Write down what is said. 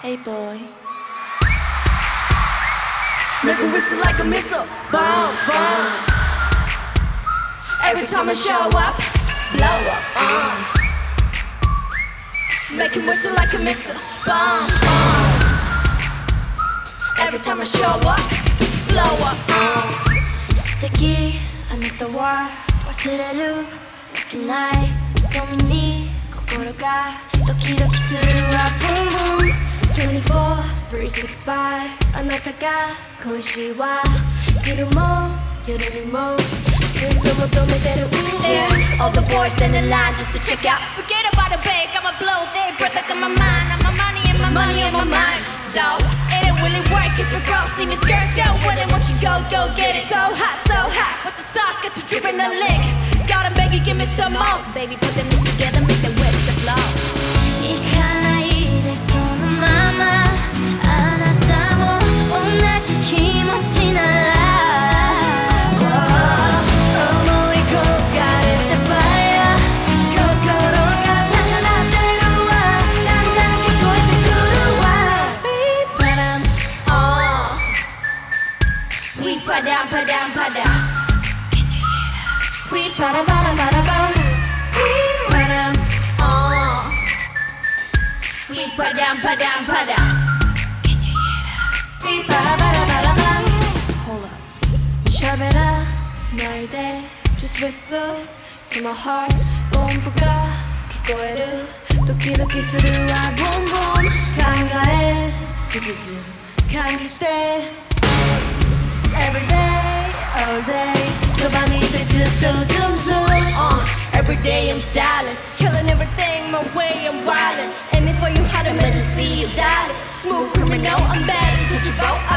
Hey boy. Make a whistle like a missile, boom, boom. Every time I show up, blow up, Make him whistle like a missile, boom, boom. Every time I show up, blow up, 素敵あなたは忘れるできない瞳に心がドキドキするわ Boom boom 24 365あなたが恋しいわ昼も夜にもずっと求めてる Yeah, all the boys stand in line just to check out Forget about the bag, I'ma blow their breath out of my mind I'm my money and my money in my mind Though, it ain't really work if you're broke See me skirts, go with it, won't you go get it So hot, with the sauce, got you dripping the lick Gotta beg you, give me some more Baby, put them lips together, make the whistle blow 行かないでそのままあなたも同じ気持ちならPadam, padam, padam. We padam, padam, padam. We padam, We padam, padam, padam. Can you hear that? We padam, padam, padam. Hold up. Shabera, 나이데, just whistle to my heart. 본부가 기꺼에를 도끼도끼 수루와 boom boom. 강가에 수비수 감길 때. Every day, all day 소반이 뱉어도 zoom zoom Every day I'm styling Killing everything my way I'm wildin' Aiming for you hard, I'm meant to see you darling Smooth criminal, I'm bad, touch your boat